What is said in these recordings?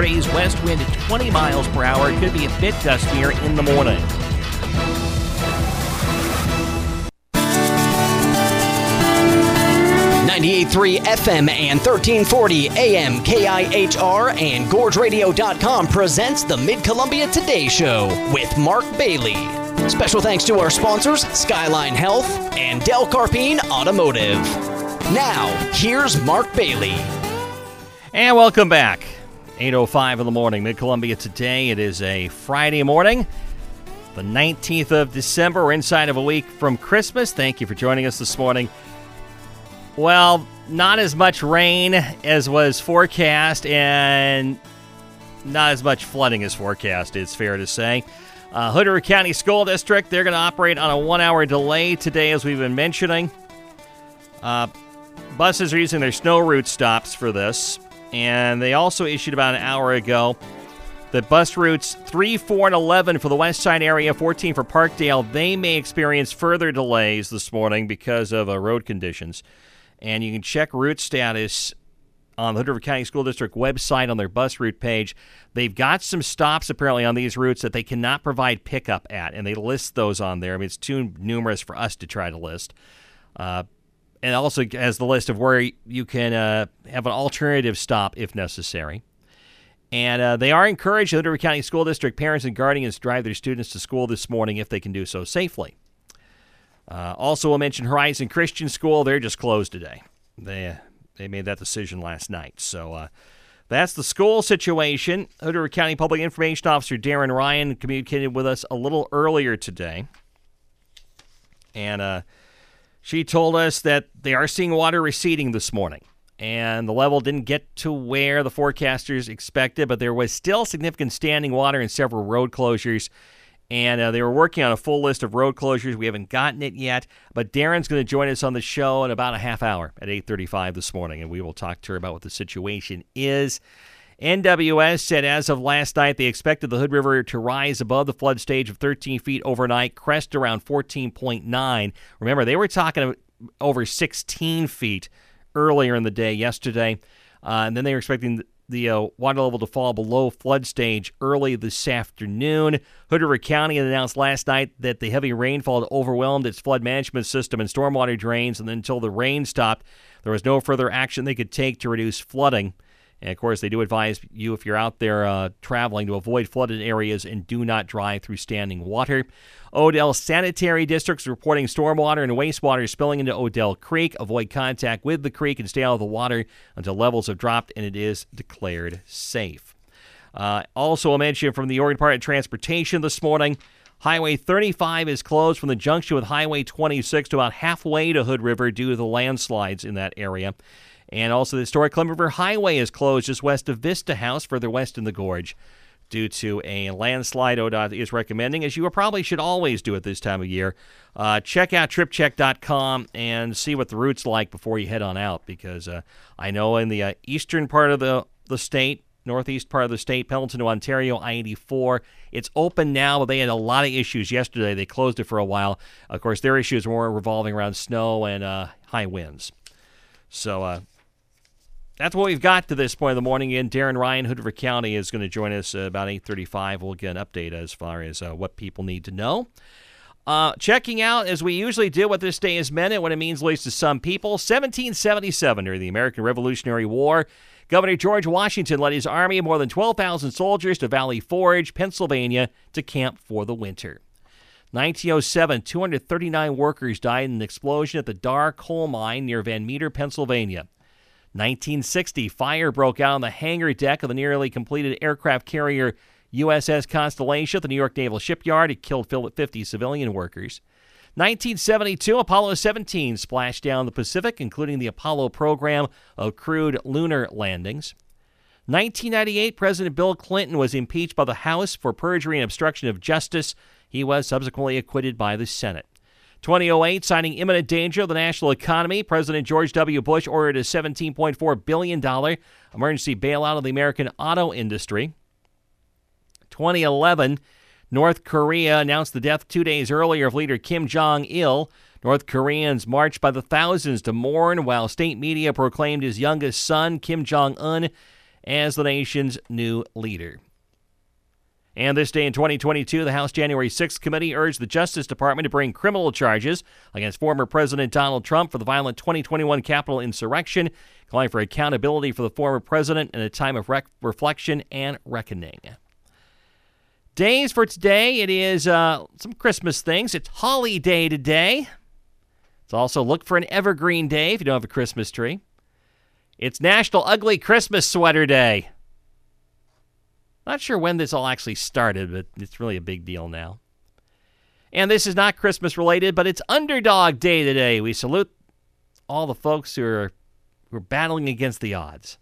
30s, west wind at 20 miles per hour. It could be a bit gustier in the morning. .3 FM and 1340 AM KIHR and GorgeRadio.com presents the Mid-Columbia Today Show with Mark Bailey. Special thanks to our sponsors, Skyline Health and Del Carpine Automotive. Now, here's Mark Bailey. And welcome back. 8:05 in the morning, Mid-Columbia Today. It is a Friday morning, the 19th of December. We're inside of a week from Christmas. Thank you for joining us this morning. Well, not as much rain as was forecast and not as much flooding as forecast, it's fair to say. Hood River County School District, they're going to operate on a 1-hour delay today, as we've been mentioning. Buses are using their snow route stops for this, and they also issued about an hour ago that bus routes 3, 4, and 11 for the west side area, 14 for Parkdale, they may experience further delays this morning because of road conditions. And you can check route status on the Hood River County School District website on their bus route page. They've got some stops apparently on these routes that they cannot provide pickup at, and they list those on there. I mean, it's too numerous for us to try to list. And also has the list of where you can have an alternative stop if necessary. And they are encouraging the Hood River County School District parents and guardians to drive their students to school this morning if they can do so safely. Also, we'll mention Horizon Christian School. They're just closed today. They made that decision last night. So that's the school situation. Hood River County Public Information Officer Darren Ryan communicated with us a little earlier today. And she told us that they are seeing water receding this morning. And the level didn't get to where the forecasters expected, but there was still significant standing water in several road closures. And they were working on a full list of road closures. We haven't gotten it yet, but Darren's going to join us on the show in about a half hour at 8:35 this morning, and we will talk to her about what the situation is. NWS said as of last night, they expected the Hood River to rise above the flood stage of 13 feet overnight, crest around 14.9. Remember, they were talking over 16 feet earlier in the day yesterday, and then they were expecting the water level to fall below flood stage early this afternoon. Hood River County announced last night that the heavy rainfall had overwhelmed its flood management system and stormwater drains, and then until the rain stopped, there was no further action they could take to reduce flooding. And, of course, they do advise you, if you're out there traveling, to avoid flooded areas and do not drive through standing water. Odell Sanitary District is reporting stormwater and wastewater spilling into Odell Creek. Avoid contact with the creek and stay out of the water until levels have dropped and it is declared safe. Also, a mention from the Oregon Department of Transportation this morning. Highway 35 is closed from the junction with Highway 26 to about halfway to Hood River due to the landslides in that area. And also the historic Columbia River Highway is closed just west of Vista House, further west in the gorge, due to a landslide. ODOT is recommending, as you probably should always do at this time of year, check out tripcheck.com and see what the route's like before you head on out, because I know in the eastern part of the state, northeast part of the state, Pendleton to Ontario, I-84, it's open now, but they had a lot of issues yesterday. They closed it for a while. Of course, their issues were revolving around snow and high winds. So that's what we've got to this point of the morning. And Darren Ryan, Hood River County, is going to join us about 8:35. We'll get an update as far as what people need to know. Checking out, as we usually do, what this day has meant and what it means at least to some people. 1777, during the American Revolutionary War, Governor George Washington led his army of more than 12,000 soldiers to Valley Forge, Pennsylvania, to camp for the winter. 1907, 239 workers died in an explosion at the Dar coal mine near Van Meter, Pennsylvania. 1960, fire broke out on the hangar deck of the nearly completed aircraft carrier USS Constellation at the New York Naval Shipyard. It killed 50 civilian workers. 1972, Apollo 17 splashed down the Pacific, including the Apollo program of crewed lunar landings. 1998, President Bill Clinton was impeached by the House for perjury and obstruction of justice. He was subsequently acquitted by the Senate. 2008, citing imminent danger of the national economy, President George W. Bush ordered a $17.4 billion emergency bailout of the American auto industry. 2011, North Korea announced the death 2 days earlier of leader Kim Jong-il. North Koreans marched by the thousands to mourn, while state media proclaimed his youngest son, Kim Jong-un, as the nation's new leader. And this day in 2022, the House January 6th committee urged the Justice Department to bring criminal charges against former President Donald Trump for the violent 2021 Capitol insurrection, calling for accountability for the former president in a time of reflection and reckoning. Days for today, it is some Christmas things. It's Holly Day today. It's also Look for an Evergreen Day if you don't have a Christmas tree. It's National Ugly Christmas Sweater Day. Not sure when this all actually started, but it's really a big deal now. And this is not Christmas related, but it's Underdog Day today. We salute all the folks who are battling against the odds.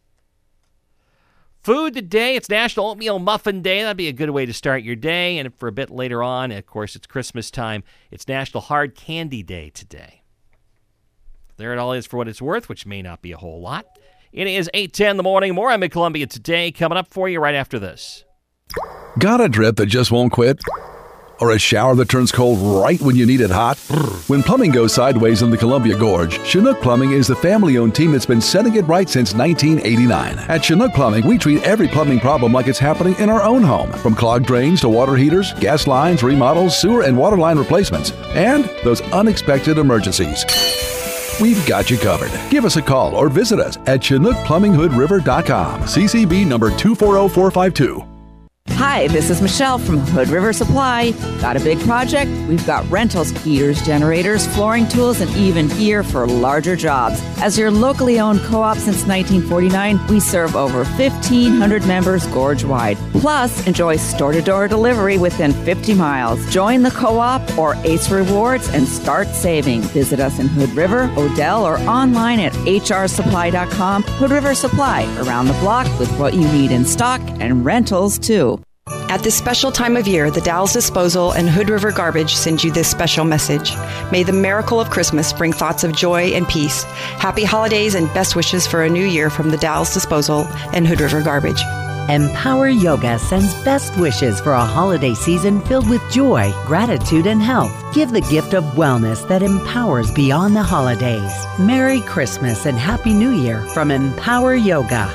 Food today, it's National Oatmeal Muffin Day. That'd be a good way to start your day. And for a bit later on, of course, it's Christmas time. It's National Hard Candy Day today. There it all is for what it's worth, which may not be a whole lot. It is 8:10 in the morning. More on Mid-Columbia Today coming up for you right after this. Got a drip that just won't quit? Or a shower that turns cold right when you need it hot? When plumbing goes sideways in the Columbia Gorge, Chinook Plumbing is the family-owned team that's been setting it right since 1989. At Chinook Plumbing, we treat every plumbing problem like it's happening in our own home. From clogged drains to water heaters, gas lines, remodels, sewer and water line replacements, and those unexpected emergencies. We've got you covered. Give us a call or visit us at ChinookPlumbingHoodRiver.com. CCB number 240452. Hi, this is Michelle from Hood River Supply. Got a big project? We've got rentals, heaters, generators, flooring tools, and even gear for larger jobs. As your locally owned co-op since 1949, we serve over 1,500 members gorge-wide. Plus, enjoy store-to-door delivery within 50 miles. Join the co-op or Ace Rewards and start saving. Visit us in Hood River, Odell, or online at hrsupply.com. Hood River Supply, around the block with what you need in stock and rentals, too. At this special time of year, the Dalles Disposal and Hood River Garbage send you this special message. May the miracle of Christmas bring thoughts of joy and peace. Happy holidays and best wishes for a new year from the Dalles Disposal and Hood River Garbage. Empower Yoga sends best wishes for a holiday season filled with joy, gratitude, and health. Give the gift of wellness that empowers beyond the holidays. Merry Christmas and Happy New Year from Empower Yoga.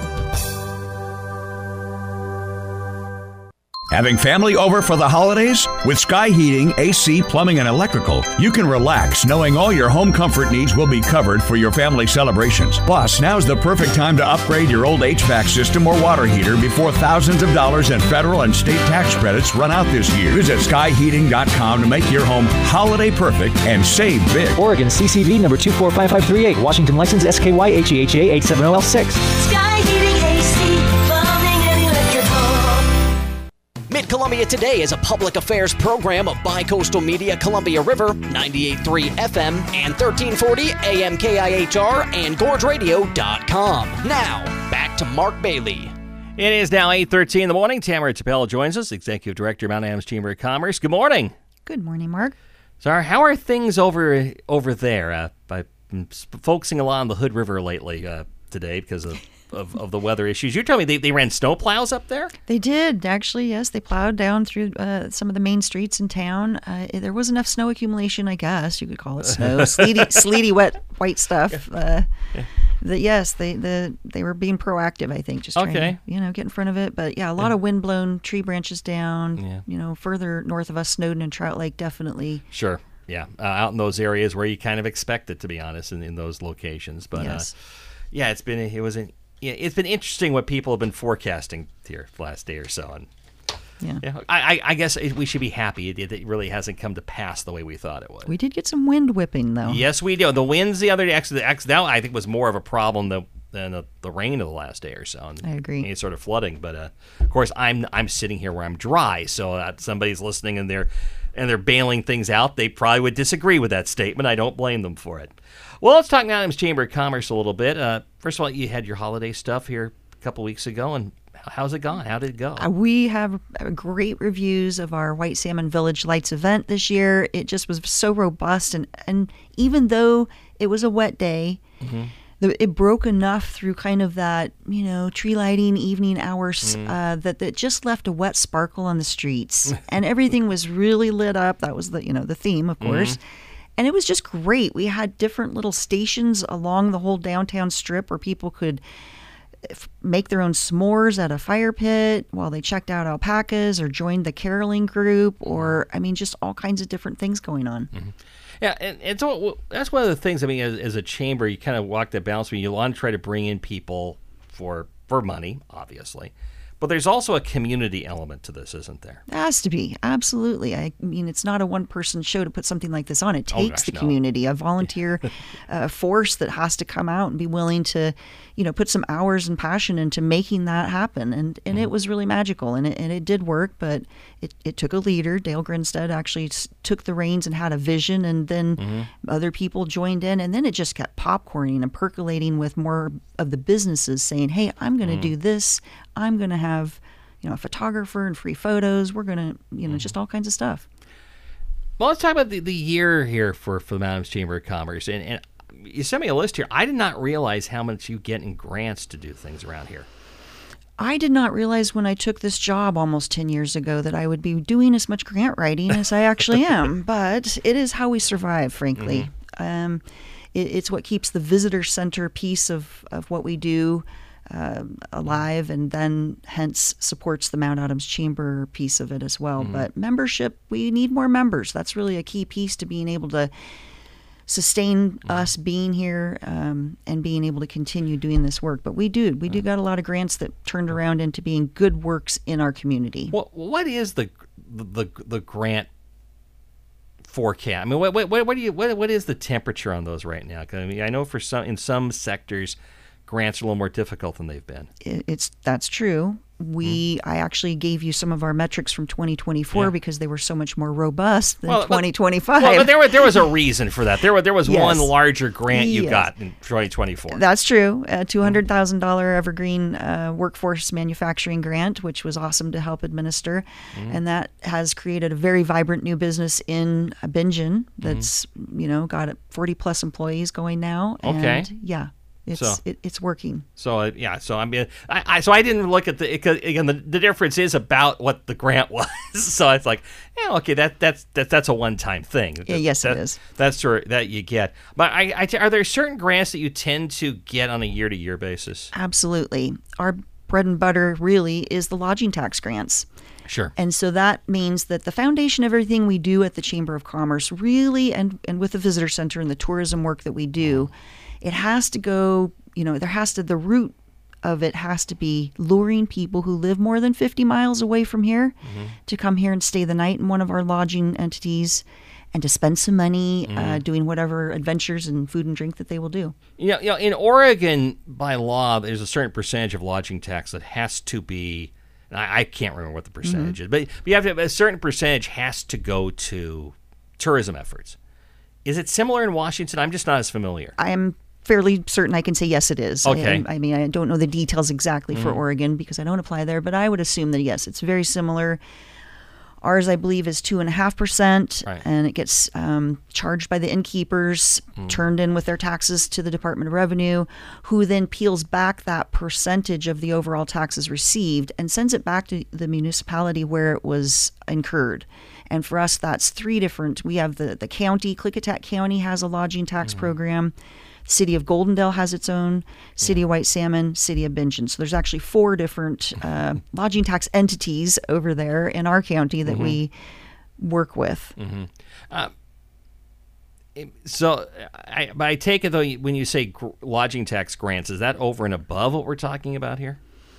Having family over for the holidays? With Sky Heating, AC, Plumbing, and Electrical, you can relax knowing all your home comfort needs will be covered for your family celebrations. Plus, now's the perfect time to upgrade your old HVAC system or water heater before thousands of dollars in federal and state tax credits run out this year. Visit skyheating.com to make your home holiday perfect and save big. Oregon CCV number 245538. Washington license SKY HEHA 870L6. Sky Heating AC, Plumbing, and Electrical. Mid-Columbia Today is a public affairs program of Bi-Coastal Media Columbia River, 98.3 FM and 1340 AM KIHR and GorgeRadio.com. Now, back to Mark Bailey. It is now 8:13 in the morning. Tamara Tapel joins us, Executive Director, Mount Adams Chamber of Commerce. Good morning. Good morning, Mark. So how are things over there? I've been focusing a lot on the Hood River lately today because of the weather issues. You told me they ran snow plows up there? They did, actually, yes. They plowed down through some of the main streets in town. There was enough snow accumulation, I guess. You could call it snow. Sleety, wet, white stuff. Yes, they were being proactive, I think, just trying to, get in front of it. But, yeah, a lot of wind-blown tree branches down. Yeah. Further north of us, Snowden and Trout Lake, definitely. Sure, yeah. Out in those areas where you kind of expect it, to be honest, in those locations. But, yes. It's been interesting what people have been forecasting here the last day or so. And I guess we should be happy it really hasn't come to pass the way we thought it would. We did get some wind whipping, though. Yes, we do. The winds the other day, that I think was more of a problem than the rain of the last day or so. And I agree. It's sort of flooding. But, of course, I'm sitting here where I'm dry, so somebody's listening and they're bailing things out. They probably would disagree with that statement. I don't blame them for it. Well, let's talk Mount Adams Chamber of Commerce a little bit. First of all, you had your holiday stuff here a couple weeks ago, and how's it gone? How did it go? We have great reviews of our White Salmon Village Lights event this year. It just was so robust, and even though it was a wet day, it broke enough through kind of that, tree lighting evening hours that it just left a wet sparkle on the streets, and everything was really lit up. That was the theme, of course. And it was just great. We had different little stations along the whole downtown strip where people could make their own s'mores at a fire pit while they checked out alpacas or joined the caroling group, or I mean, just all kinds of different things going on. Yeah, and so that's one of the things. I mean, as a chamber, you kind of walk that balance. You want to try to bring in people for money, obviously, but there's also a community element to this, isn't there? It has to be, absolutely. I mean, it's not a one-person show to put something like this on. It takes the community, a volunteer force that has to come out and be willing to, put some hours and passion into making that happen. And it was really magical, and it did work, but it took a leader. Dale Grinstead actually took the reins and had a vision, and then other people joined in, and then it just kept popcorning and percolating with more of the businesses saying, hey, I'm going to do this. I'm going to have, a photographer and free photos. We're going to, just all kinds of stuff. Well, let's talk about the year here for the Mount Adams Chamber of Commerce. And you sent me a list here. I did not realize how much you get in grants to do things around here. I did not realize when I took this job almost 10 years ago that I would be doing as much grant writing as I actually am. But it is how we survive, frankly. It's what keeps the visitor center piece of what we do alive, and then hence supports the Mount Adams Chamber piece of it as well. But membership, we need more members. That's really a key piece to being able to sustain us being here and being able to continue doing this work. But we do got a lot of grants that turned around into being good works in our community. Well, what is the grant forecast? I mean, what is the temperature on those right now? 'Cause, I mean, I know in some sectors, grants are a little more difficult than they've been. That's true. I actually gave you some of our metrics from 2024 because they were so much more robust than 2025. But there was a reason for that. There was one larger grant you got in 2024. That's true. A $200,000 Evergreen Workforce Manufacturing Grant, which was awesome to help administer. And that has created a very vibrant new business in Bingen that's, got 40 plus employees going now. Okay. And it's working. So I mean, I didn't look at again. The difference is about what the grant was. So it's like, that's a one-time thing. Yes, it is. That's that you get. But are there certain grants that you tend to get on a year-to-year basis? Absolutely. Our bread and butter really is the lodging tax grants. Sure. And so that means that the foundation of everything we do at the Chamber of Commerce really, and with the visitor center and the tourism work that we do, it has to go, the root of it has to be luring people who live more than 50 miles away from here to come here and stay the night in one of our lodging entities and to spend some money doing whatever adventures and food and drink that they will do. In Oregon, by law, there's a certain percentage of lodging tax that has to be, and I can't remember what the percentage is, but you have to have a certain percentage has to go to tourism efforts. Is it similar in Washington? I'm just not as familiar. I am fairly certain I can say yes, it is. Okay. I mean, I don't know the details exactly for Oregon because I don't apply there, but I would assume that, yes, it's very similar. Ours, I believe, is 2.5%, and it gets charged by the innkeepers, turned in with their taxes to the Department of Revenue, who then peels back that percentage of the overall taxes received and sends it back to the municipality where it was incurred. And for us, that's three different. We have the county, Klickitat County has a lodging tax program. City of Goldendale has its own, City of White Salmon, City of Bingen. So there's actually 4 different lodging tax entities over there in our county that we work with. So I take it, though, when you say lodging tax grants, is that over and above what we're talking about here?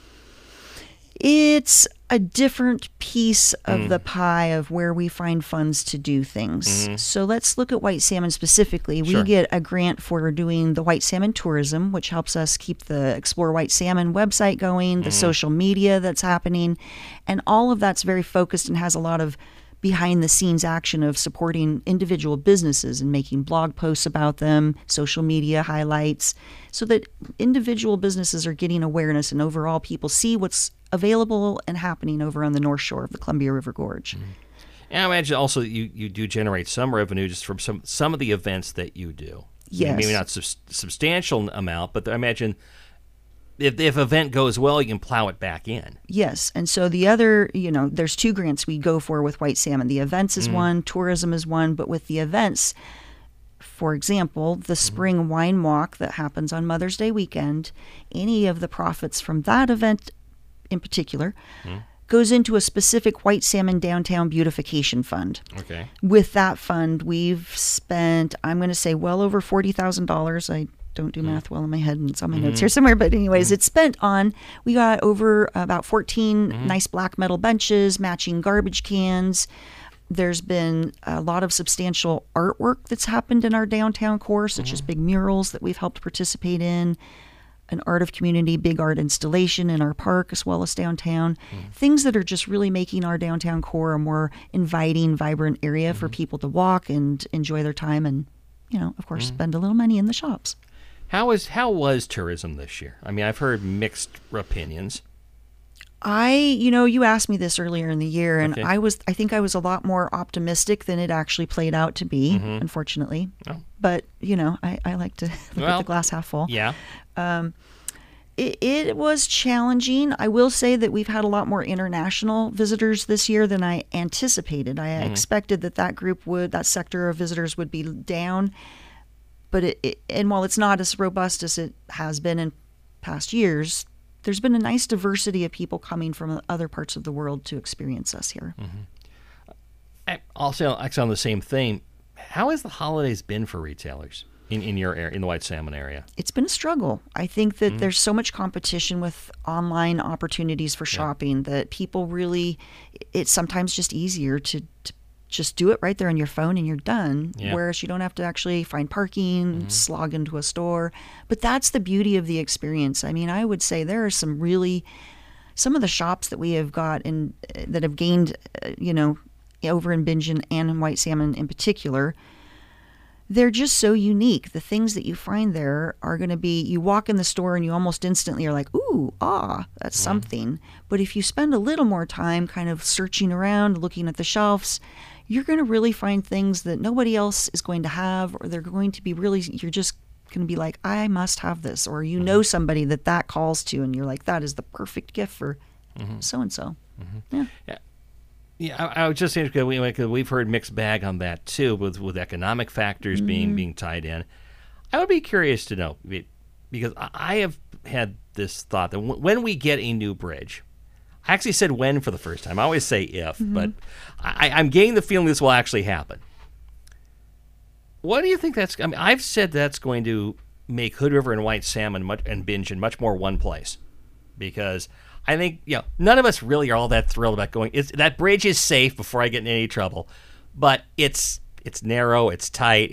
It's a different piece of the pie of where we find funds to do things. So let's look at white salmon specifically. We get a grant for doing the white salmon tourism, which helps us keep the Explore White Salmon website going, the social media that's happening, and all of that's very focused and has a lot of behind-the-scenes action of supporting individual businesses and making blog posts about them, social media highlights, so that individual businesses are getting awareness and overall people see what's available and happening over on the North Shore of the Columbia River Gorge. And I imagine also you do generate some revenue just from some of the events that you do. Yes. Maybe not substantial amount, but I imagine if event goes well, you can plow it back in. Yes. And so the other, there's 2 grants we go for with white salmon. The events is one, tourism is one, but with the events, For example, the spring wine walk that happens on Mother's Day weekend, any of the profits from that event in particular goes into a specific white salmon downtown beautification fund. Okay. With that fund, we've spent, I'm going to say, well over $40,000. I don't do math well in my head, and it's on my notes here somewhere. But anyways, it's spent on, we got over about 14 nice black metal benches, matching garbage cans. There's been a lot of substantial artwork that's happened in our downtown core, such as big murals that we've helped participate in, an art of community, big art installation in our park as well as downtown. Things that are just really making our downtown core a more inviting, vibrant area for people to walk and enjoy their time and, of course, spend a little money in the shops. How was tourism this year? I mean, I've heard mixed opinions. You asked me this earlier in the year, and Okay. I think I was a lot more optimistic than it actually played out to be, unfortunately. Oh. But, I like to look at the glass half full. Yeah. It was challenging. I will say that we've had a lot more international visitors this year than I anticipated. I expected that sector of visitors would be down. But and while it's not as robust as it has been in past years, there's been a nice diversity of people coming from other parts of the world to experience us here. Also, actually on the same theme, how has the holidays been for retailers in your area, in the white salmon area? It's been a struggle. I think that there's so much competition with online opportunities for shopping that people really, it's sometimes just easier to just do it right there on your phone and you're done. Yeah. Whereas you don't have to actually find parking, slog into a store. But that's the beauty of the experience. I mean, I would say there are some of the shops that we have got that have gained, over in Bingen and in white salmon in particular. They're just so unique. The things that you find there are going to be, you walk in the store and you almost instantly are like, ooh, that's something. But if you spend a little more time kind of searching around, looking at the shelves, you're going to really find things that nobody else is going to have, or they're going to be you're just going to be like, I must have this. Or somebody that calls to, and you're like, that is the perfect gift for so-and-so. Yeah. Yeah, I was just saying, because we've heard mixed bag on that too, with economic factors being tied in. I would be curious to know, because I have had this thought that when we get a new bridge, I actually said when for the first time. I always say if, but I'm getting the feeling this will actually happen. What do you think that's? I mean, I've said that's going to make Hood River and white salmon and Bingen much more one place, because I think none of us really are all that thrilled about going. That bridge is safe before I get in any trouble, but it's narrow, it's tight.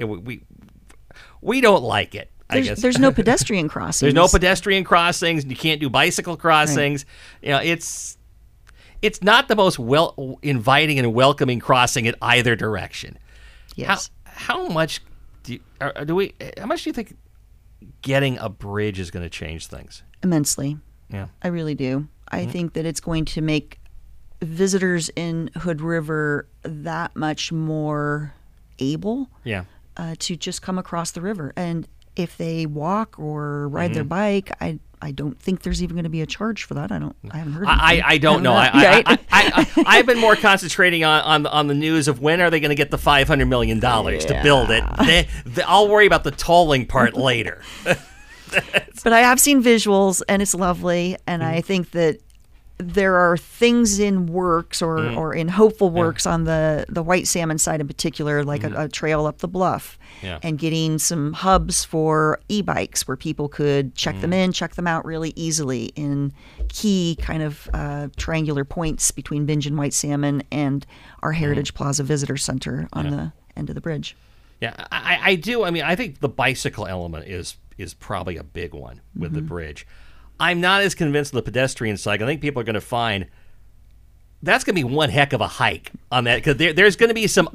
We don't like it. I guess there's no pedestrian crossings. There's no pedestrian crossings. You can't do bicycle crossings. Right. It's not the most inviting and welcoming crossing in either direction. Yes. How much how much do you think getting a bridge is going to change things? Immensely. Yeah. I really do. I think that it's going to make visitors in Hood River that much more able to just come across the river. And if they walk or ride their bike, I don't think there's even going to be a charge for that. I haven't heard. I don't know. I've been more concentrating on the news of when are they going to get the $500 million to build it. I'll worry about the tolling part later. But I have seen visuals, and it's lovely. And I think that there are things in works or in hopeful works on the white salmon side in particular, like a trail up the bluff, and getting some hubs for e-bikes where people could check them in, check them out really easily in key kind of triangular points between Bingen white salmon and our Heritage Plaza Visitor Center on the end of the bridge. Yeah, I do. I mean, I think the bicycle element is probably a big one with the bridge. I'm not as convinced of the pedestrian side. I think people are going to find that's going to be one heck of a hike on that, because there's going to be some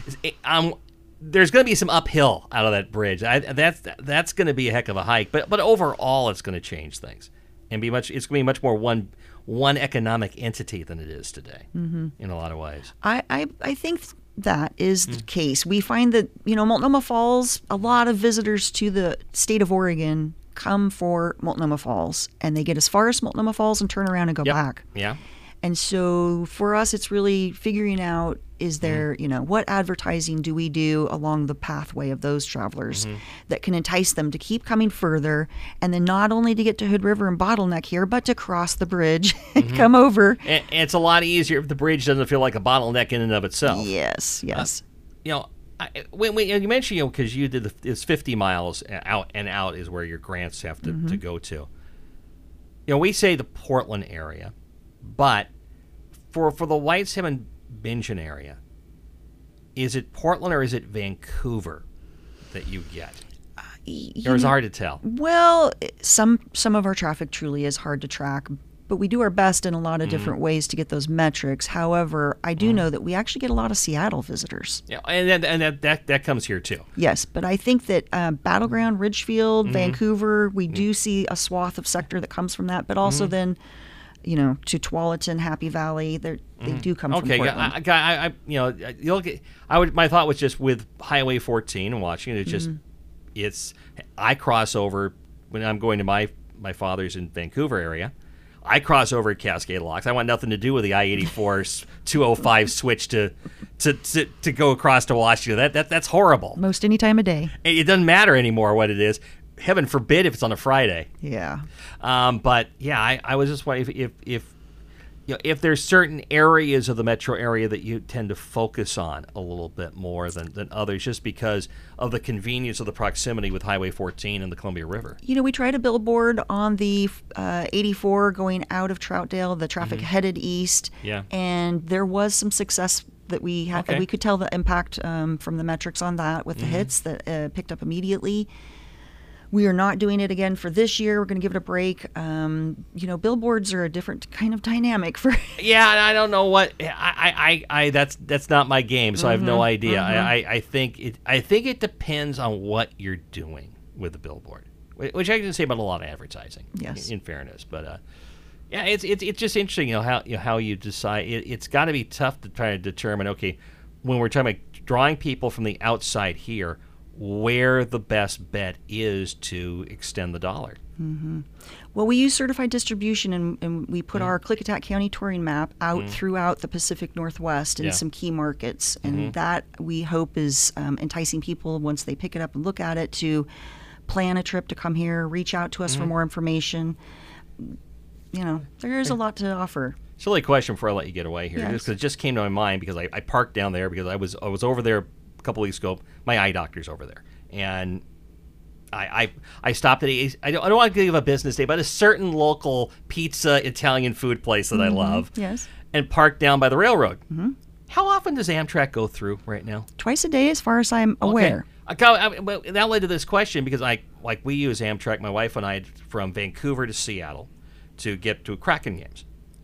uphill out of that bridge. That's going to be a heck of a hike. But overall, it's going to change things and it's going to be much more one economic entity than it is today in a lot of ways. I think that is the case. We find that, Multnomah Falls, a lot of visitors to the state of Oregon come for Multnomah Falls, and they get as far as Multnomah Falls and turn around and go back. Yeah. And so for us, it's really figuring out, is there, what advertising do we do along the pathway of those travelers that can entice them to keep coming further, and then not only to get to Hood River and Bottleneck here, but to cross the bridge and come over. And it's a lot easier if the bridge doesn't feel like a bottleneck in and of itself. Yes. When you mentioned, because you did it's 50 miles out and out is where your grants have to go to. We say the Portland area, but for the White Salmon Bingen area, is it Portland or is it Vancouver that you get? Or is it hard to tell? Well, some of our traffic truly is hard to track, but we do our best in a lot of different ways to get those metrics. However, I do know that we actually get a lot of Seattle visitors. Yeah, and that comes here too. Yes, but I think that Battleground, Ridgefield, Vancouver, we do see a swath of sector that comes from that, but also then, to Tualatin, Happy Valley, they do come from Portland. My thought was just with Highway 14 and watching it, I cross over when I'm going to my father's in Vancouver area. I cross over at Cascade Locks. I want nothing to do with the I-84 205 switch to go across to Washington. That's horrible. Most any time of day. It doesn't matter anymore what it is. Heaven forbid if it's on a Friday. Yeah. But yeah, I was just wondering if there's certain areas of the metro area that you tend to focus on a little bit more than others, just because of the convenience of the proximity with Highway 14 and the Columbia River. We tried a billboard on the 84 going out of Troutdale, the traffic headed east, and there was some success that we had. We could tell the impact from the metrics on that with the hits that picked up immediately. We are not doing it again for this year. We're going to give it a break. Billboards are a different kind of dynamic for. Yeah, and I don't know what I that's not my game, so I have no idea. I think it depends on what you're doing with the billboard, which I can say about a lot of advertising. Yes, in fairness, but it's just interesting, how you decide. It's got to be tough to try to determine. Okay, when we're talking about drawing people from the outside here, where the best bet is to extend the dollar. Well, we use certified distribution, and we put our Klickitat County touring map out throughout the Pacific Northwest in some key markets, and that we hope is enticing people once they pick it up and look at it to plan a trip to come here, reach out to us for more information. There is a lot to offer. Silly question before I let you get away here, Yes. because it just came to my mind because I parked down there because I was over there a couple weeks ago. My eye doctor's over there, and I stopped at I don't want to give a business day, but a certain local pizza Italian food place that I love. Yes. And parked down by the railroad. How often does Amtrak go through right now? Twice a day, as far as I'm aware. That led to this question because we use Amtrak, my wife and I, from Vancouver to Seattle to get to Kraken games.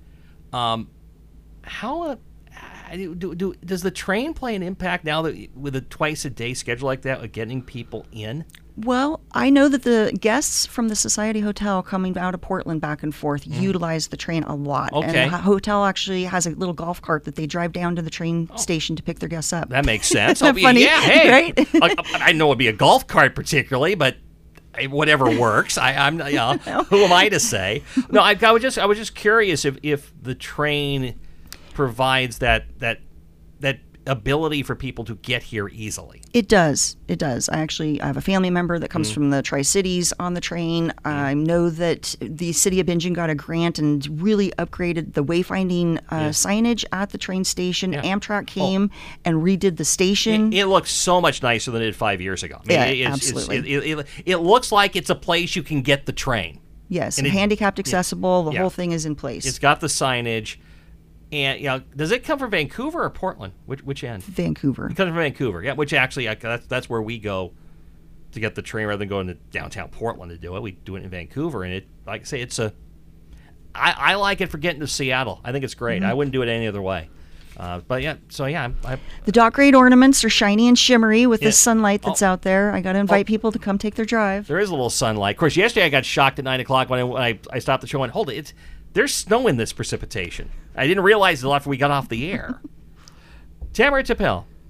How does the train play an impact now that with a twice-a-day schedule like that, of getting people in? Well, I know that the guests from the Society Hotel coming out of Portland back and forth utilize the train a lot. Okay. And the hotel actually has a little golf cart that they drive down to the train station to pick their guests up. That makes sense. Isn't that funny? Yeah, hey. Right? I know it'd be a golf cart particularly, but whatever works. I'm who am I to say? No, I was just curious if the train provides that ability for people to get here easily. It does. I have a family member that comes from the Tri-Cities on the train. I know that the city of Bingen got a grant and really upgraded the wayfinding signage at the train station. Amtrak came and redid the station. It looks so much nicer than it did 5 years ago. Absolutely. It looks like it's a place you can get the train. Yes, and handicapped accessible. The whole thing is in place. It's got the signage. And does it come from Vancouver or Portland? Which end? Vancouver. It comes from Vancouver. Yeah, which actually that's where we go to get the train rather than going to downtown Portland to do it. We do it in Vancouver, and like I say, I like it for getting to Seattle. I think it's great. I wouldn't do it any other way. The dock grade ornaments are shiny and shimmery with the sunlight that's out there. I got to invite people to come take their drive. There is a little sunlight. Of course, yesterday I got shocked at 9 o'clock when I stopped the show and hold it. There's snow in this precipitation. I didn't realize it until after we got off the air. Tamara Tappel,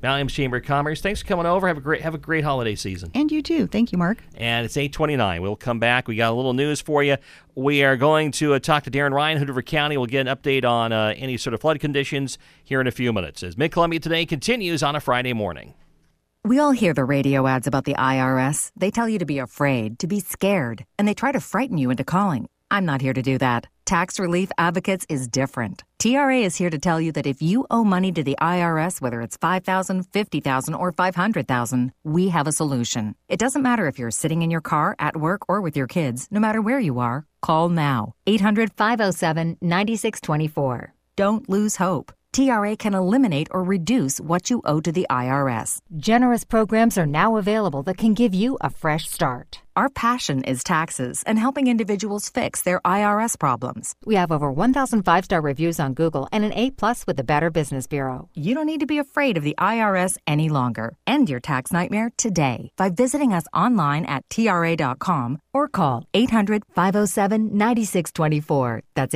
Valium Chamber of Commerce. Thanks for coming over. Have a great holiday season. And you too. Thank you, Mark. And it's 8:29. We'll come back. We got a little news for you. We are going to talk to Darren Ryan, Hood River County. We'll get an update on any sort of flood conditions here in a few minutes as Mid-Columbia Today continues on a Friday morning. We all hear the radio ads about the IRS. They tell you to be afraid, to be scared, and they try to frighten you into calling. I'm not here to do that. Tax Relief Advocates is different. TRA is here to tell you that if you owe money to the IRS, whether it's $5,000, $50,000, or $500,000, we have a solution. It doesn't matter if you're sitting in your car, at work, or with your kids. No matter where you are, call now. 800-507-9624. Don't lose hope. TRA can eliminate or reduce what you owe to the IRS. Generous programs are now available that can give you a fresh start. Our passion is taxes and helping individuals fix their IRS problems. We have over 1,000 five-star reviews on Google and an A+ with the Better Business Bureau. You don't need to be afraid of the IRS any longer. End your tax nightmare today by visiting us online at TRA.com or call 800-507-9624. That's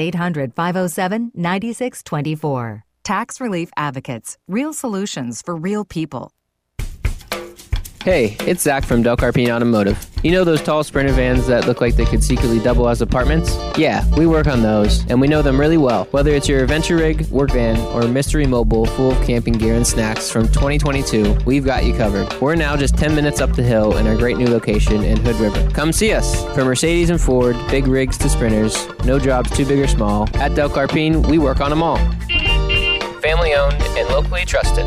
800-507-9624. Tax Relief Advocates. Real solutions for real people. Hey, it's Zach from Del Carpine Automotive. You know those tall Sprinter vans that look like they could secretly double as apartments? Yeah, we work on those, and we know them really well. Whether it's your adventure rig, work van, or mystery mobile full of camping gear and snacks from 2022, we've got you covered. We're now just 10 minutes up the hill in our great new location in Hood River. Come see us. From Mercedes and Ford, big rigs to Sprinters, no jobs too big or small. At Del Carpine, we work on them all. Family owned and locally trusted.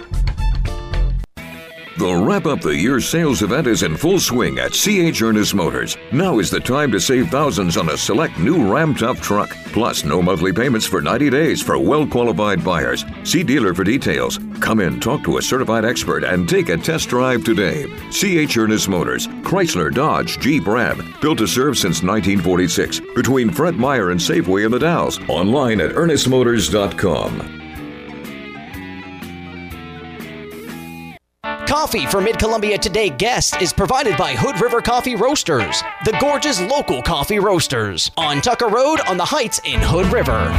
The Wrap Up the Year sales event is in full swing at C.H. Ernest Motors. Now is the time to save thousands on a select new Ram Tough truck. Plus, no monthly payments for 90 days for well-qualified buyers. See dealer for details. Come in, talk to a certified expert, and take a test drive today. C.H. Ernest Motors, Chrysler, Dodge, Jeep, Ram. Built to serve since 1946. Between Fred Meyer and Safeway in the Dalles. Online at earnestmotors.com. Coffee for Mid-Columbia Today guests is provided by Hood River Coffee Roasters, the gorgeous local coffee roasters, on Tucker Road on the Heights in Hood River.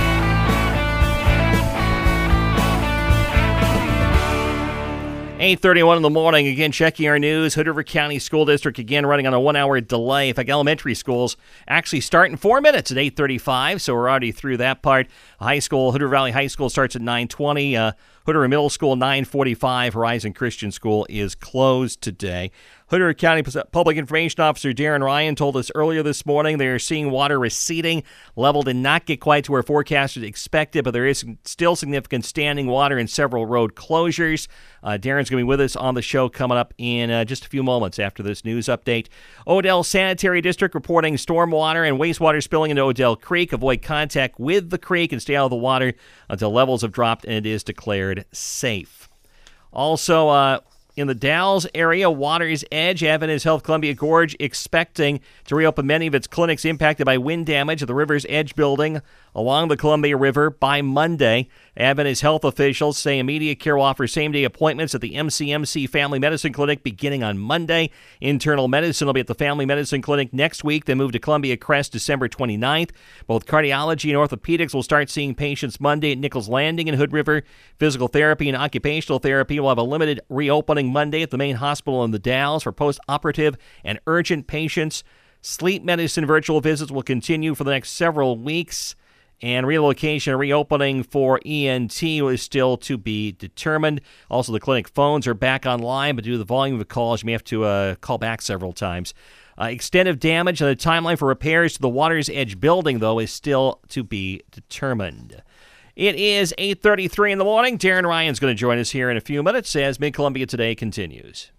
8:31 in the morning. Again, checking our news. Hood River County School District again running on a 1-hour delay. In fact, elementary schools actually start in 4 minutes at 8:35, so we're already through that part. High school, Hood River Valley High School starts at 9:20. Hood River Middle School, 9:45. Horizon Christian School is closed today. Hood River County Public Information Officer Darren Ryan told us earlier this morning they are seeing water receding. Level did not get quite to where forecasters expected, but there is still significant standing water in several road closures. Darren's going to be with us on the show coming up in just a few moments after this news update. Odell Sanitary District reporting stormwater and wastewater spilling into Odell Creek. Avoid contact with the creek and stay out of the water until levels have dropped and it is declared safe. Also, in the Dalles area, Water's Edge, Adventist Health Columbia Gorge, expecting to reopen many of its clinics impacted by wind damage at the River's Edge building along the Columbia River by Monday. Adventist health officials say immediate care will offer same-day appointments at the MCMC Family Medicine Clinic beginning on Monday. Internal medicine will be at the Family Medicine Clinic next week, then move to Columbia Crest December 29th. Both cardiology and orthopedics will start seeing patients Monday at Nichols Landing in Hood River. Physical therapy and occupational therapy will have a limited reopening Monday at the main hospital in the Dalles for post-operative and urgent patients. Sleep medicine virtual visits will continue for the next several weeks. And relocation and reopening for ENT is still to be determined. Also, the clinic phones are back online, but due to the volume of calls, you may have to call back several times. Extent of damage and the timeline for repairs to the Water's Edge building, though, is still to be determined. It is 8:33 in the morning. Darren Ryan's going to join us here in a few minutes as Mid-Columbia Today continues.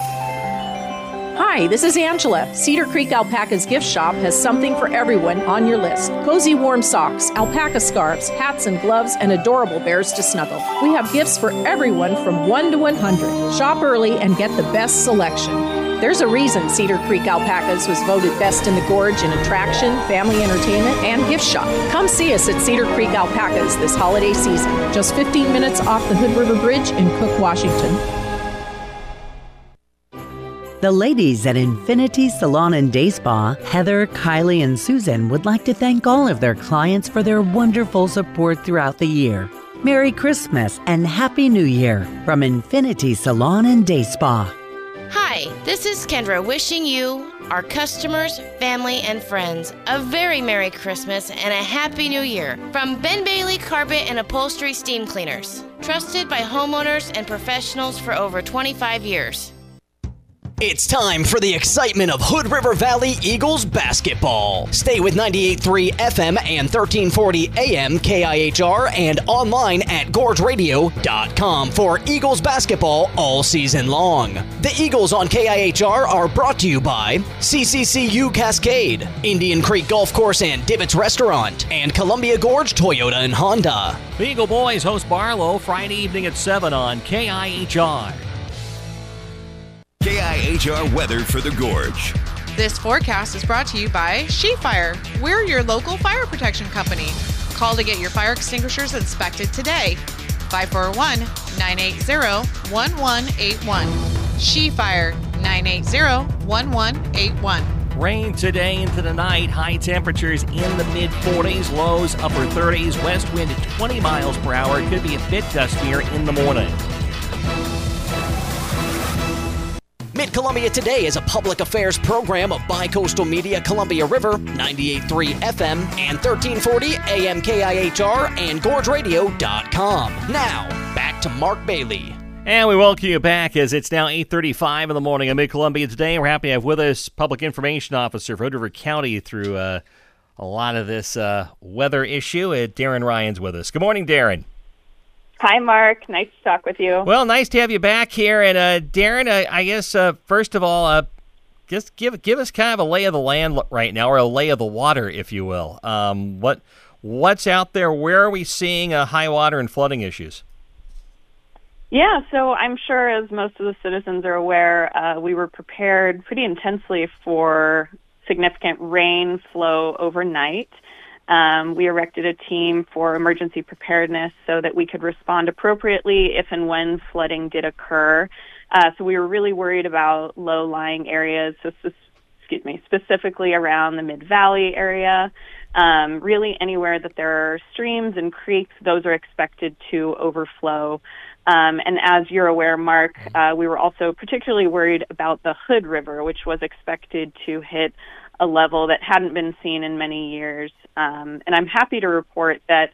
Hi, this is Angela. Cedar Creek Alpaca's gift shop has something for everyone on your list. Cozy warm socks, alpaca scarves, hats and gloves, and adorable bears to snuggle. We have gifts for everyone from 1 to 100. Shop early and get the best selection. There's a reason Cedar Creek Alpacas was voted best in the Gorge in attraction, family entertainment, and gift shop. Come see us at Cedar Creek Alpacas this holiday season. Just 15 minutes off the Hood River Bridge in Cook, Washington. The ladies at Infinity Salon and Day Spa, Heather, Kylie, and Susan would like to thank all of their clients for their wonderful support throughout the year. Merry Christmas and Happy New Year from Infinity Salon and Day Spa. Hi, this is Kendra wishing you, our customers, family, and friends a very Merry Christmas and a Happy New Year from Ben Bailey Carpet and Upholstery Steam Cleaners, trusted by homeowners and professionals for over 25 years. It's time for the excitement of Hood River Valley Eagles basketball. Stay with 98.3 FM and 1340 AM KIHR and online at gorgeradio.com for Eagles basketball all season long. The Eagles on KIHR are brought to you by CCCU Cascade, Indian Creek Golf Course and Divots Restaurant, and Columbia Gorge Toyota and Honda. The Eagle Boys host Barlow Friday evening at 7 on KIHR. KIHR weather for the Gorge. This forecast is brought to you by SheFire. We're your local fire protection company. Call to get your fire extinguishers inspected today. 541-980-1181. SheFire, 980-1181. Rain today into the night. High temperatures in the mid-40s, lows upper 30s. West wind at 20 miles per hour. It could be a bit gustier in the morning. Mid-Columbia Today is a public affairs program of Bicoastal Media Columbia River, 98.3 FM and 1340 AM KIHR and GorgeRadio.com. Now, back to Mark Bailey. And we welcome you back as it's now 8:35 in the morning on Mid-Columbia Today. We're happy to have with us Public Information Officer for Hood River County through a lot of this weather issue. Darren Ryan's with us. Good morning, Darren. Hi, Mark. Nice to talk with you. Well, nice to have you back here. And Darren, I guess first of all, just give us kind of a lay of the land right now, or a lay of the water, if you will. What's out there? Where are we seeing high water and flooding issues? Yeah, so I'm sure, as most of the citizens are aware, we were prepared pretty intensely for significant rain flow overnight. We erected a team for emergency preparedness so that we could respond appropriately if and when flooding did occur. So we were really worried about low-lying areas, specifically around the Mid-Valley area. Really anywhere that there are streams and creeks, those are expected to overflow. And as you're aware, Mark, we were also particularly worried about the Hood River, which was expected to hit a level that hadn't been seen in many years. And I'm happy to report that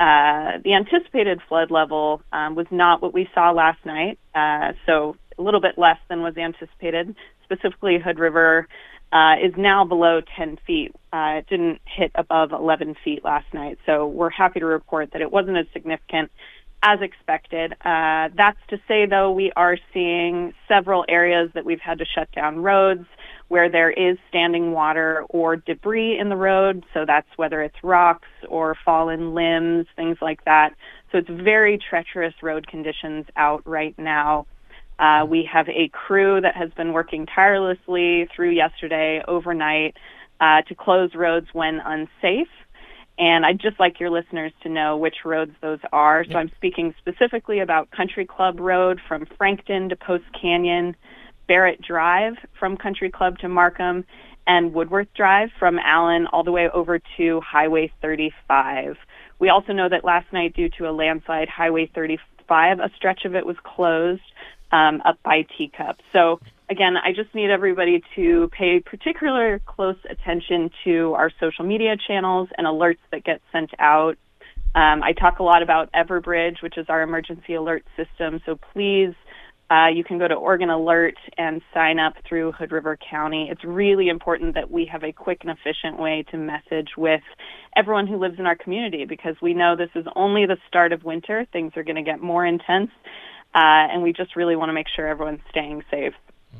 the anticipated flood level was not what we saw last night, so a little bit less than was anticipated. Specifically, Hood River is now below 10 feet. It didn't hit above 11 feet last night, so we're happy to report that it wasn't as significant as expected. That's to say, though, we are seeing several areas that we've had to shut down roads where there is standing water or debris in the road. So that's whether it's rocks or fallen limbs, things like that. So it's very treacherous road conditions out right now. We have a crew that has been working tirelessly through yesterday, overnight, to close roads when unsafe. And I'd just like your listeners to know which roads those are. So I'm speaking specifically about Country Club Road from Frankton to Post Canyon, Barrett Drive from Country Club to Markham, and Woodworth Drive from Allen all the way over to Highway 35. We also know that last night, due to a landslide, Highway 35, a stretch of it was closed up by Teacup. So again, I just need everybody to pay particular close attention to our social media channels and alerts that get sent out. I talk a lot about Everbridge, which is our emergency alert system, so please, you can go to Oregon Alert and sign up through Hood River County. It's really important that we have a quick and efficient way to message with everyone who lives in our community, because we know this is only the start of winter. Things are going to get more intense, and we just really want to make sure everyone's staying safe.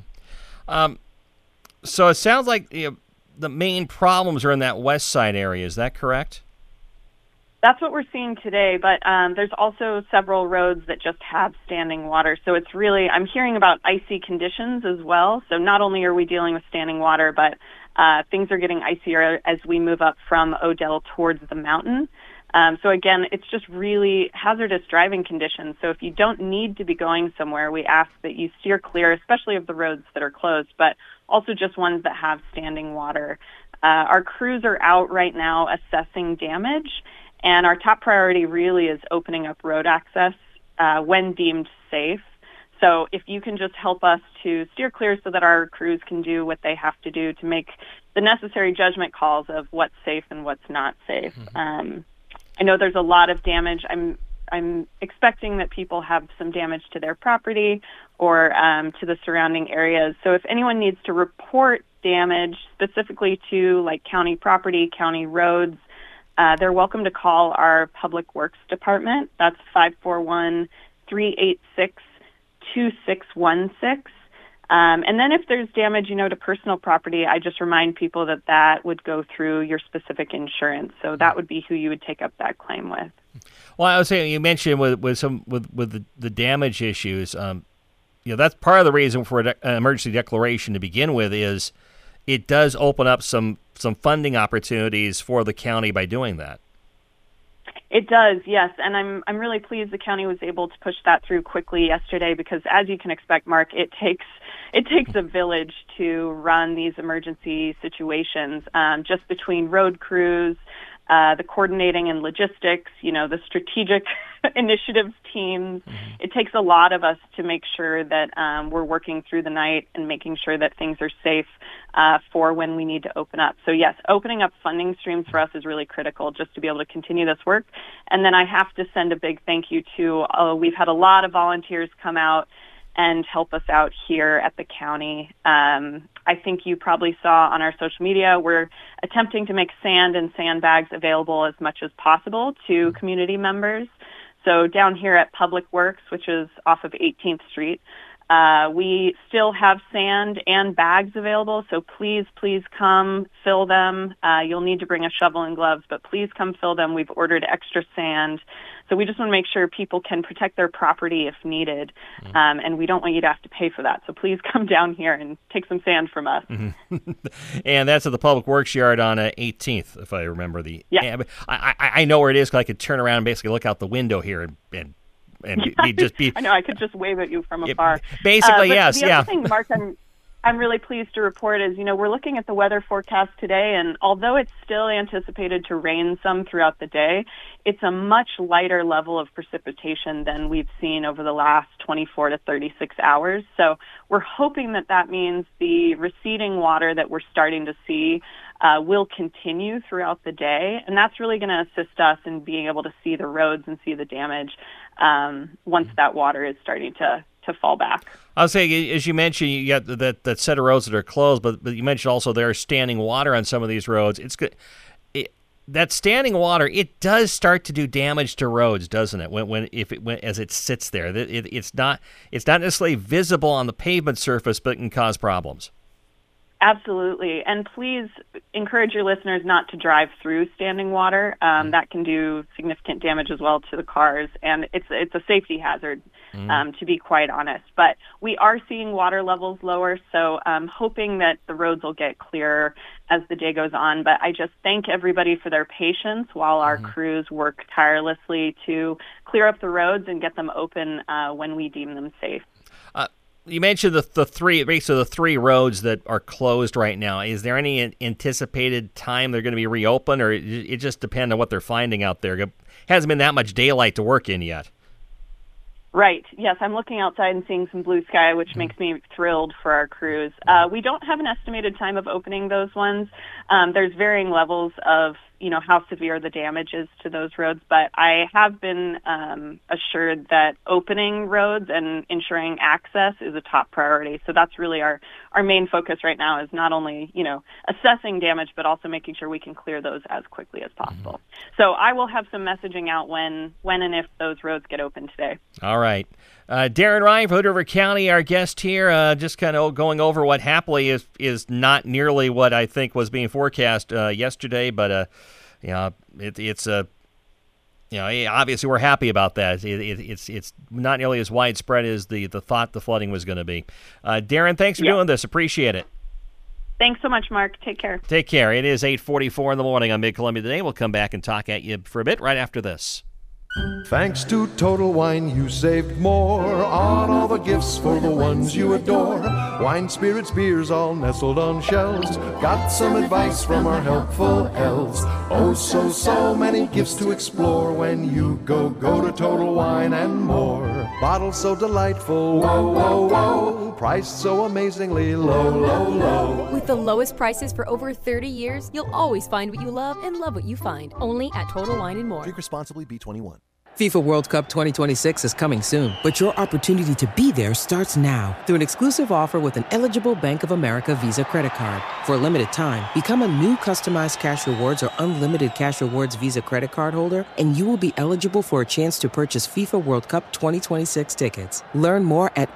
So it sounds like the main problems are in that west side area. Is that correct? That's what we're seeing today, but there's also several roads that just have standing water. So it's really, I'm hearing about icy conditions as well. So not only are we dealing with standing water, but things are getting icier as we move up from Odell towards the mountain. So again, it's just really hazardous driving conditions. So if you don't need to be going somewhere, we ask that you steer clear, especially of the roads that are closed, but also just ones that have standing water. Our crews are out right now assessing damage, And our top priority really is opening up road access when deemed safe. So if you can just help us to steer clear so that our crews can do what they have to do to make the necessary judgment calls of what's safe and what's not safe. I know there's a lot of damage. I'm expecting that people have some damage to their property or to the surrounding areas. So if anyone needs to report damage specifically to like county property, county roads, they're welcome to call our Public Works Department. That's 541-386-2616. And then if there's damage, to personal property, I just remind people that would go through your specific insurance. So that would be who you would take up that claim with. Well, I was saying, you mentioned with the damage issues, that's part of the reason for an emergency declaration to begin with is it does open up some funding opportunities for the county by doing that. It does, yes, and I'm really pleased the county was able to push that through quickly yesterday because, as you can expect, Mark, it takes a village to run these emergency situations. Just between road crews, the coordinating and logistics, the strategic initiatives teams. It takes a lot of us to make sure that we're working through the night and making sure that things are safe for when we need to open up. So yes, opening up funding streams for us is really critical just to be able to continue this work. And then I have to send a big thank you to, we've had a lot of volunteers come out and help us out here at the county. I think you probably saw on our social media, we're attempting to make sand and sandbags available as much as possible to community members. So down here at Public Works, which is off of 18th Street, we still have sand and bags available. So please come fill them. You'll need to bring a shovel and gloves, but please come fill them. We've ordered extra sand. So we just want to make sure people can protect their property if needed, and we don't want you to have to pay for that. So please come down here and take some sand from us. And that's at the Public Works Yard on 18th, if I remember the. Yeah. I know where it is because I could turn around and basically look out the window here and just be. I know, I could just wave at you from afar. Basically, yes, the other thing, Mark, I'm really pleased to report is, we're looking at the weather forecast today, and although it's still anticipated to rain some throughout the day, it's a much lighter level of precipitation than we've seen over the last 24 to 36 hours. So we're hoping that means the receding water that we're starting to see will continue throughout the day, and that's really going to assist us in being able to see the roads and see the damage once that water is starting to fall back. I'll say, as you mentioned, you got that set of roads that are closed, but you mentioned also there's standing water on some of these roads. It's good. That standing water, it does start to do damage to roads, doesn't it? As it sits there, it's not necessarily visible on the pavement surface, but it can cause problems. Absolutely. And please encourage your listeners not to drive through standing water. That can do significant damage as well to the cars. And it's a safety hazard, to be quite honest. But we are seeing water levels lower, so I'm hoping that the roads will get clearer as the day goes on. But I just thank everybody for their patience while our crews work tirelessly to clear up the roads and get them open when we deem them safe. You mentioned the three roads that are closed right now. Is there any anticipated time they're going to be reopened, or it just depends on what they're finding out there? It hasn't been that much daylight to work in yet. Right. Yes, I'm looking outside and seeing some blue sky, which makes me thrilled for our crews. We don't have an estimated time of opening those ones. There's varying levels of, how severe the damage is to those roads, but I have been assured that opening roads and ensuring access is a top priority. So that's really our main focus right now is not only, assessing damage, but also making sure we can clear those as quickly as possible. So I will have some messaging out when and if those roads get open today. All right. Darren Ryan from Hood River County, our guest here, just kind of going over what happily is not nearly what I think was being forecast yesterday, but obviously we're happy about that. It's not nearly as widespread as the thought the flooding was going to be. Darren, thanks for doing this. Appreciate it. Thanks so much, Mark. Take care. Take care. It is 8:44 in the morning on Mid-Columbia Today. We'll come back and talk at you for a bit right after this. Thanks to Total Wine, you saved more on all the gifts for the ones you adore. Wine, spirits, beers, all nestled on shelves. Got some advice from our helpful elves. Oh, so many gifts to explore when you go to Total Wine and more. Bottles so delightful, whoa. Priced so amazingly low. With the lowest prices for over 30 years, you'll always find what you love and love what you find. Only at Total Wine & More. Drink responsibly, B21. FIFA World Cup 2026 is coming soon, but your opportunity to be there starts now through an exclusive offer with an eligible Bank of America Visa credit card. For a limited time, become a new customized cash rewards or unlimited cash rewards Visa credit card holder, and you will be eligible for a chance to purchase FIFA World Cup 2026 tickets. Learn more at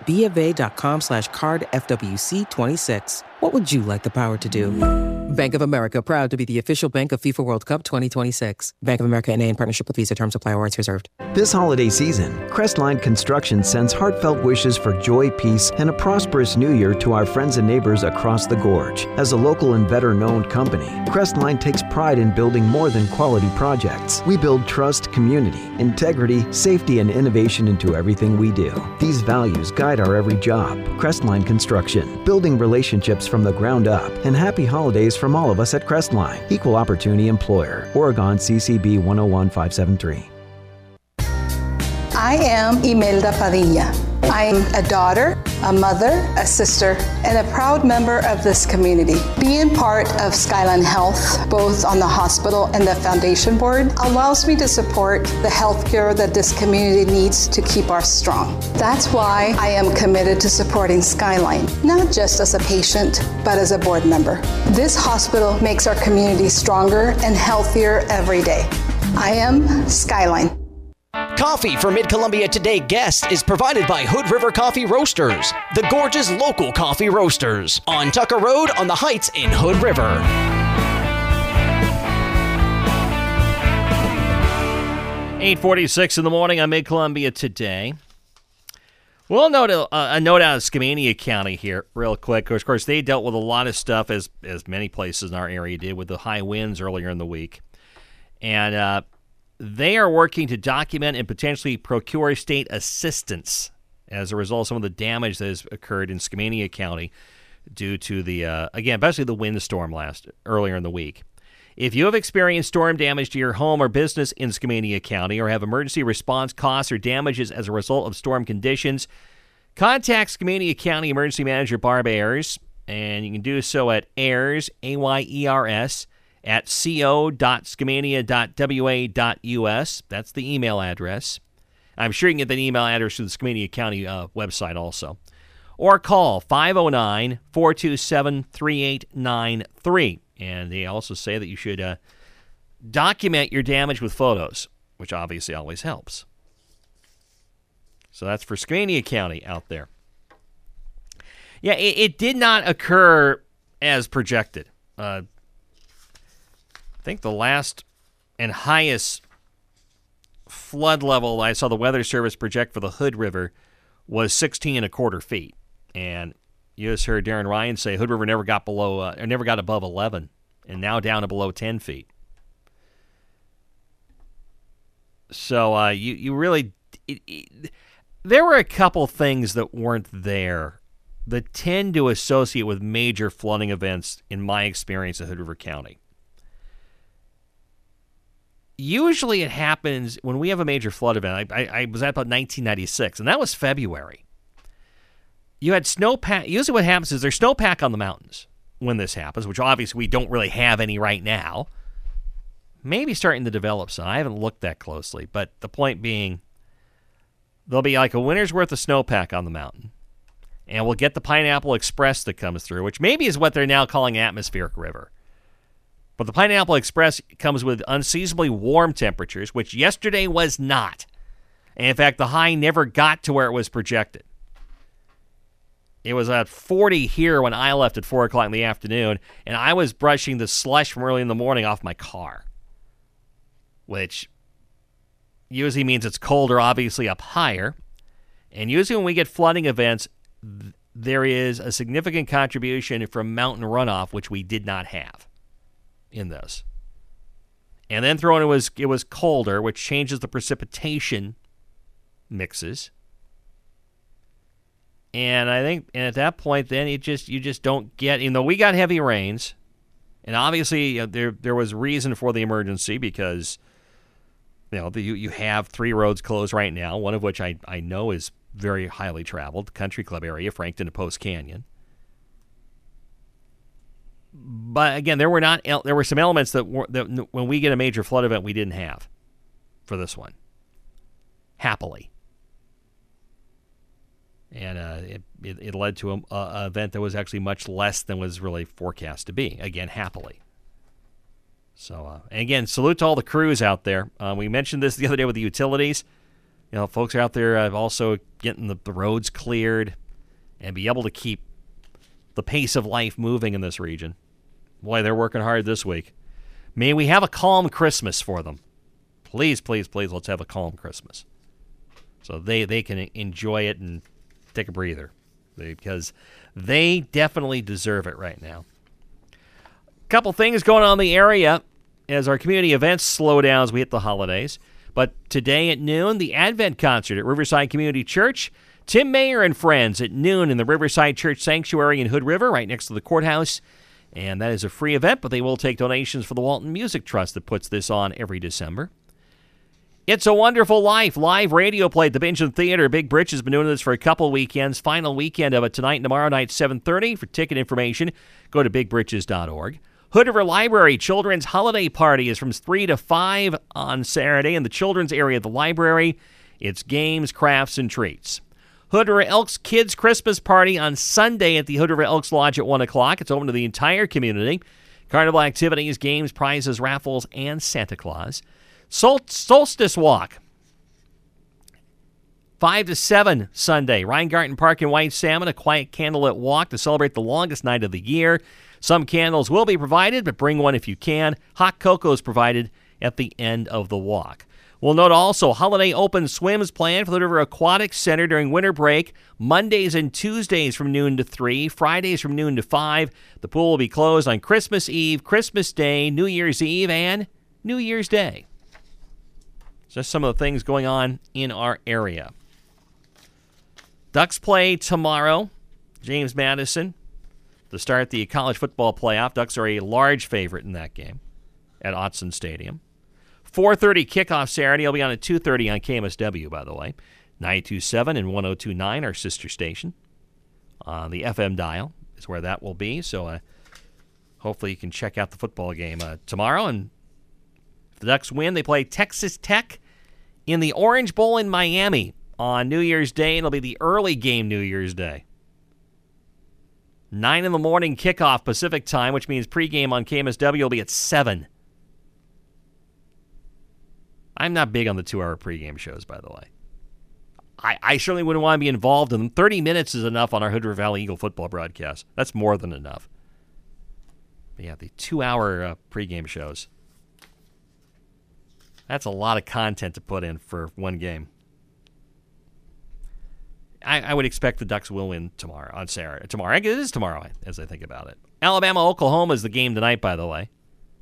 BofA.com/cardFWC26. What would you like the power to do? Bank of America, proud to be the official bank of FIFA World Cup 2026. Bank of America N.A. in partnership with Visa. Terms apply. Rights reserved. This holiday season, Crestline Construction sends heartfelt wishes for joy, peace, and a prosperous new year to our friends and neighbors across the gorge. As a local and veteran-owned company, Crestline takes pride in building more than quality projects. We build trust, community, integrity, safety, and innovation into everything we do. These values guide our every job. Crestline Construction, building relationships from the ground up. And happy holidays from all of us at Crestline. Equal Opportunity Employer. Oregon CCB 101573. I am Imelda Padilla. I'm a daughter, a mother, a sister, and a proud member of this community. Being part of Skyline Health, both on the hospital and the foundation board, allows me to support the healthcare that this community needs to keep us strong. That's why I am committed to supporting Skyline, not just as a patient, but as a board member. This hospital makes our community stronger and healthier every day. I am Skyline. Coffee for Mid-Columbia Today guests is provided by Hood River Coffee Roasters, the Gorge's local coffee roasters, on Tucker Road on the Heights in Hood River. 8:46 in the morning on Mid-Columbia Today. We'll note a note out of Skamania County here real quick. Of course, they dealt with a lot of stuff, as many places in our area did, with the high winds earlier in the week. And they are working to document and potentially procure state assistance as a result of some of the damage that has occurred in Skamania County due to the, again, especially the windstorm earlier in the week. If you have experienced storm damage to your home or business in Skamania County or have emergency response costs or damages as a result of storm conditions, contact Skamania County Emergency Manager Barb Ayers, and you can do so at Ayers, AYERS, at co.skamania.wa.us. That's the email address. I'm sure you can get that email address through the Skamania County website also. Or call 509-427-3893. And they also say that you should document your damage with photos, which obviously always helps. So that's for Skamania County out there. Yeah, it did not occur as projected. I think the last and highest flood level I saw the Weather Service project for the Hood River was 16.25 feet. And you just heard Darren Ryan say Hood River never got above 11, and now down to below 10 feet. So you really, there were a couple things that weren't there that tend to associate with major flooding events in my experience in Hood River County. Usually it happens when we have a major flood event. I was at about 1996, and that was February. You had snowpack. Usually what happens is there's snowpack on the mountains when this happens, which obviously we don't really have any right now. Maybe starting to develop some. I haven't looked that closely, but the point being, there'll be like a winter's worth of snowpack on the mountain, and we'll get the Pineapple Express that comes through, which maybe is what they're now calling atmospheric river. But the Pineapple Express comes with unseasonably warm temperatures, which yesterday was not. And in fact, the high never got to where it was projected. It was at 40 here when I left at 4 o'clock in the afternoon, and I was brushing the slush from early in the morning off my car, which usually means it's colder, obviously, up higher. And usually when we get flooding events, there is a significant contribution from mountain runoff, which we did not have in this. And then throw in it was colder, which changes the precipitation mixes. And I think at that point, then you just don't get, we got heavy rains, and obviously there was reason for the emergency because you have 3 roads closed right now, one of which I know is very highly traveled, Country Club area, Frankton to Post Canyon. But again, there were some elements that when we get a major flood event, we didn't have for this one. Happily. And it led to an event that was actually much less than was really forecast to be. Again, happily. So, and again, salute to all the crews out there. We mentioned this the other day with the utilities. Folks out there also getting the roads cleared and be able to keep the pace of life moving in this region. Boy, they're working hard this week. May we have a calm Christmas for them. Please, please, please, let's have a calm Christmas. So they can enjoy it and take a breather, because they definitely deserve it right now. A couple things going on in the area as our community events slow down as we hit the holidays. But today at noon, the Advent concert at Riverside Community Church. Tim Mayer and friends at noon in the Riverside Church Sanctuary in Hood River, right next to the courthouse. And that is a free event, but they will take donations for the Walton Music Trust that puts this on every December. It's a Wonderful Life live radio play at the Bingen Theater. Big Britch has been doing this for a couple weekends. Final weekend of it tonight and tomorrow night, 7:30. For ticket information, go to bigbritches.org. Hood River Library Children's Holiday Party is from 3 to 5 on Saturday in the children's area of the library. It's games, crafts, and treats. Hood River Elks Kids Christmas Party on Sunday at the Hood River Elks Lodge at 1 o'clock. It's open to the entire community. Carnival activities, games, prizes, raffles, and Santa Claus. Solstice Walk, 5 to 7 Sunday. Reingarten Park in White Salmon, a quiet candlelit walk to celebrate the longest night of the year. Some candles will be provided, but bring one if you can. Hot cocoa is provided at the end of the walk. We'll note also holiday open swims planned for the River Aquatic Center during winter break. Mondays and Tuesdays from noon to 3, Fridays from noon to 5. The pool will be closed on Christmas Eve, Christmas Day, New Year's Eve, and New Year's Day. Just some of the things going on in our area. Ducks play tomorrow. James Madison to start the college football playoff. Ducks are a large favorite in that game at Autzen Stadium. 4:30 kickoff Saturday. I'll be on at 2:30 on KMSW, by the way. 92.7 and 102.9, our sister station. On the FM dial is where that will be. So hopefully you can check out the football game tomorrow. And if the Ducks win, they play Texas Tech in the Orange Bowl in Miami on New Year's Day. It'll be the early game New Year's Day. 9 in the morning kickoff Pacific time, which means pregame on KMSW will be at 7. I'm not big on the 2-hour pregame shows, by the way. I certainly wouldn't want to be involved in them. 30 minutes is enough on our Hood River Valley Eagle football broadcast. That's more than enough. But yeah, the 2-hour pregame shows. That's a lot of content to put in for one game. I would expect the Ducks will win tomorrow, on Saturday. Tomorrow. It is tomorrow, as I think about it. Alabama-Oklahoma is the game tonight, by the way.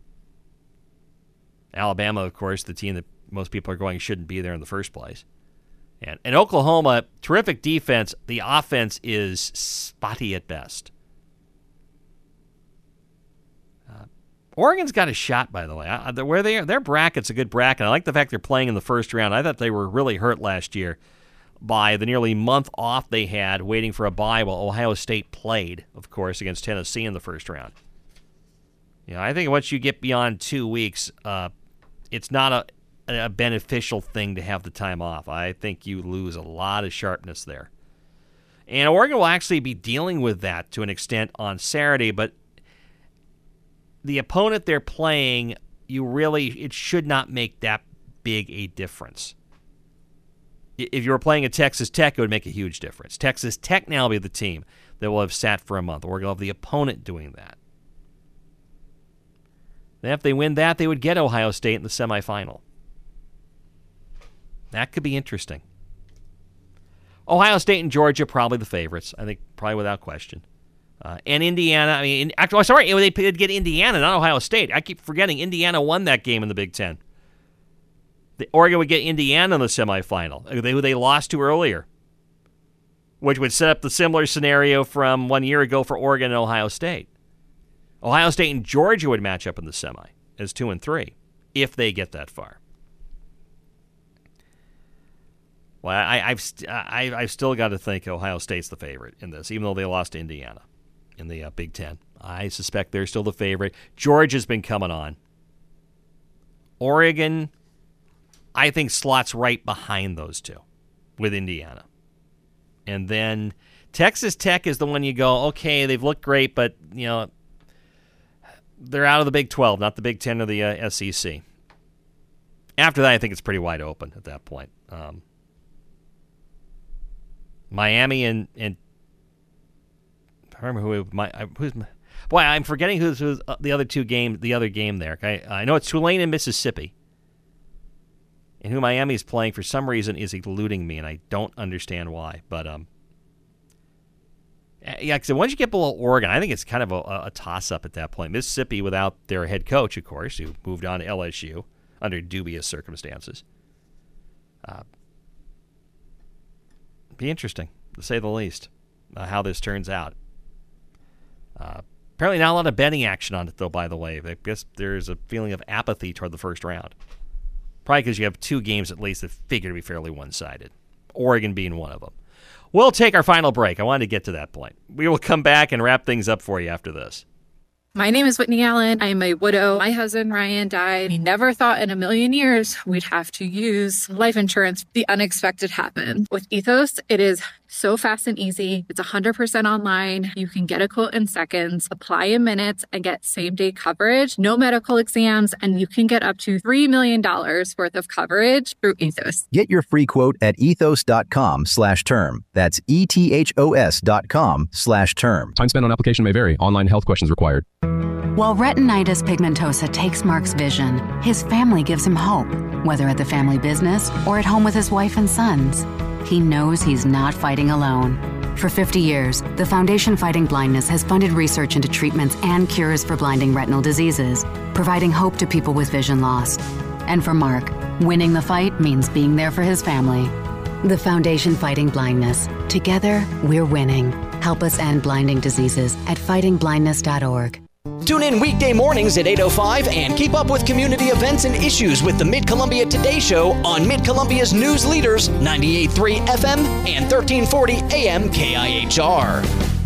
Alabama, of course, the team that most people are going shouldn't be there in the first place. And Oklahoma, terrific defense. The offense is spotty at best. Oregon's got a shot, by the way. Where they are, their bracket's a good bracket. I like the fact they're playing in the first round. I thought they were really hurt last year by the nearly month off they had waiting for a bye while Ohio State played, of course, against Tennessee in the first round. I think once you get beyond 2 weeks, it's not a beneficial thing to have the time off. I think you lose a lot of sharpness there. And Oregon will actually be dealing with that to an extent on Saturday, but the opponent they're playing, it should not make that big a difference. If you were playing at Texas Tech, it would make a huge difference. Texas Tech now will be the team that will have sat for a month. Oregon will have the opponent doing that. Then if they win that, they would get Ohio State in the semifinal. That could be interesting. Ohio State and Georgia, probably the favorites. I think probably without question. And Indiana, I mean, actually, sorry, they did get Indiana, not Ohio State. I keep forgetting Indiana won that game in the Big Ten. Oregon would get Indiana in the semifinal, who they lost to earlier, which would set up the similar scenario from 1 year ago for Oregon and Ohio State. Ohio State and Georgia would match up in the semi as 2 and 3 if they get that far. Well, I've still got to think Ohio State's the favorite in this, even though they lost to Indiana in the Big Ten. I suspect they're still the favorite. Georgia's been coming on. Oregon, I think, slots right behind those two with Indiana. And then Texas Tech is the one you go, okay, they've looked great, but, you know, they're out of the Big 12, not the Big 10 or the SEC. After that, I think it's pretty wide open at that point. Miami and I remember boy, I'm forgetting who's the other game there. I know it's Tulane and Mississippi. And who Miami is playing for some reason is eluding me, and I don't understand why. But yeah, because once you get below Oregon, I think it's kind of a toss-up at that point. Mississippi, without their head coach, of course, who moved on to LSU under dubious circumstances. Be interesting, to say the least, how this turns out. Apparently not a lot of betting action on it, though, by the way. I guess there's a feeling of apathy toward the first round. Probably because you have 2 games at least that figure to be fairly one-sided, Oregon being one of them. We'll take our final break. I wanted to get to that point. We will come back and wrap things up for you after this. My name is Whitney Allen. I'm a widow. My husband, Ryan, died. We never thought in a million years we'd have to use life insurance. The unexpected happened. With Ethos, it is so fast and easy. It's 100% online. You can get a quote in seconds, apply in minutes, and get same-day coverage. No medical exams, and you can get up to $3 million worth of coverage through Ethos. Get your free quote at ethos.com/term. That's ETHOS.com/term. Time spent on application may vary. Online health questions required. While retinitis pigmentosa takes Mark's vision, his family gives him hope, whether at the family business or at home with his wife and sons. He knows he's not fighting alone. For 50 years, the Foundation Fighting Blindness has funded research into treatments and cures for blinding retinal diseases, providing hope to people with vision loss. And for Mark, winning the fight means being there for his family. The Foundation Fighting Blindness. Together, we're winning. Help us end blinding diseases at fightingblindness.org. Tune in weekday mornings at 8:05 and keep up with community events and issues with the Mid-Columbia Today Show on Mid-Columbia's news leaders, 98.3 FM and 1340 AM KIHR.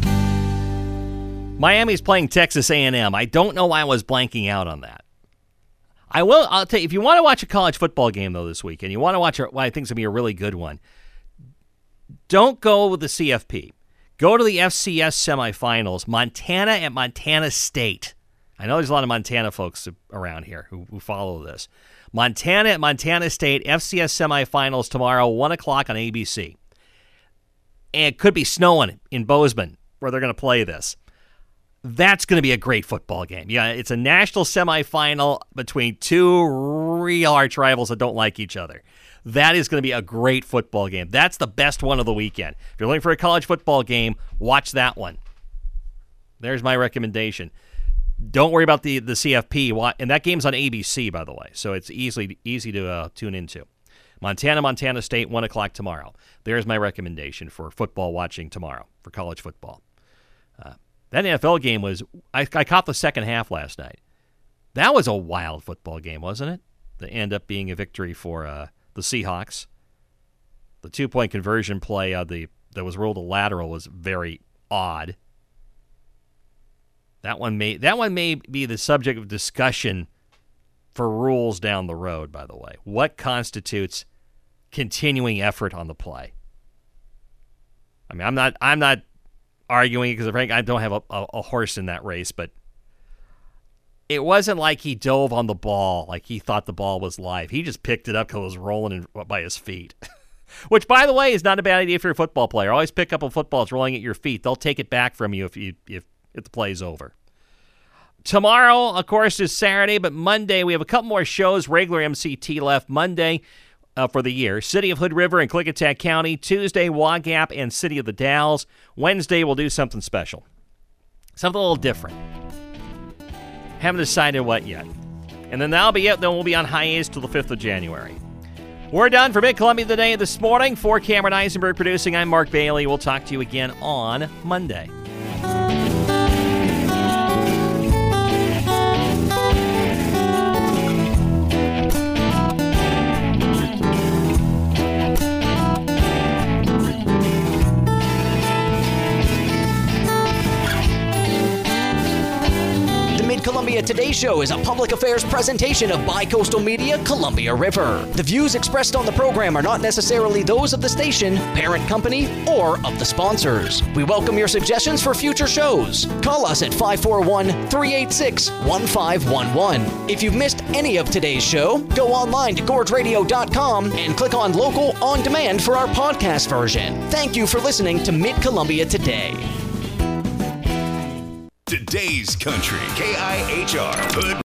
Miami's playing Texas A&M. I don't know why I was blanking out on that. I'll tell you, if you want to watch a college football game, though, this weekend, you want to watch what I think is going to be a really good one, don't go with the CFP. Go to the FCS semifinals, Montana at Montana State. I know there's a lot of Montana folks around here who follow this. Montana at Montana State, FCS semifinals tomorrow, 1 o'clock on ABC. And it could be snowing in Bozeman where they're going to play this. That's going to be a great football game. Yeah, it's a national semifinal between 2 real arch rivals that don't like each other. That is going to be a great football game. That's the best one of the weekend. If you're looking for a college football game, watch that one. There's my recommendation. Don't worry about the CFP. And that game's on ABC, by the way, so it's easy to tune into. Montana State, 1 o'clock tomorrow. There's my recommendation for football watching tomorrow, for college football. That NFL game was, I caught the second half last night. That was a wild football game, wasn't it? That ended up being a victory for the Seahawks. The 2-point conversion play that was ruled a lateral was very odd. That one may be the subject of discussion for rules down the road, by the way. What constitutes continuing effort on the play? I mean, I'm not arguing because I don't have a horse in that race, but it wasn't like he dove on the ball like he thought the ball was live. He just picked it up because it was rolling by his feet. Which, by the way, is not a bad idea if you're a football player. Always pick up a football that's rolling at your feet. They'll take it back from you if the play's over. Tomorrow, of course, is Saturday, but Monday we have a couple more shows. Regular MCT left Monday for the year. City of Hood River and Klickitat County. Tuesday, Waugap and City of the Dalles. Wednesday, we'll do something special. Something a little different. Haven't decided what yet. And then that'll be it. Then we'll be on hiatus till the 5th of January. We're done for Mid-Columbia Today this morning. For Cameron Eisenberg producing, I'm Mark Bailey. We'll talk to you again on Monday. Columbia Today Show is a public affairs presentation of Bi-Coastal Media, Columbia River. The views expressed on the program are not necessarily those of the station, parent company, or of the sponsors. We welcome your suggestions for future shows. Call us at 541-386-1511. If you've missed any of today's show, go online to gorgeradio.com and click on Local On Demand for our podcast version. Thank you for listening to Mid-Columbia Today. Today's Country, KIHR. Hood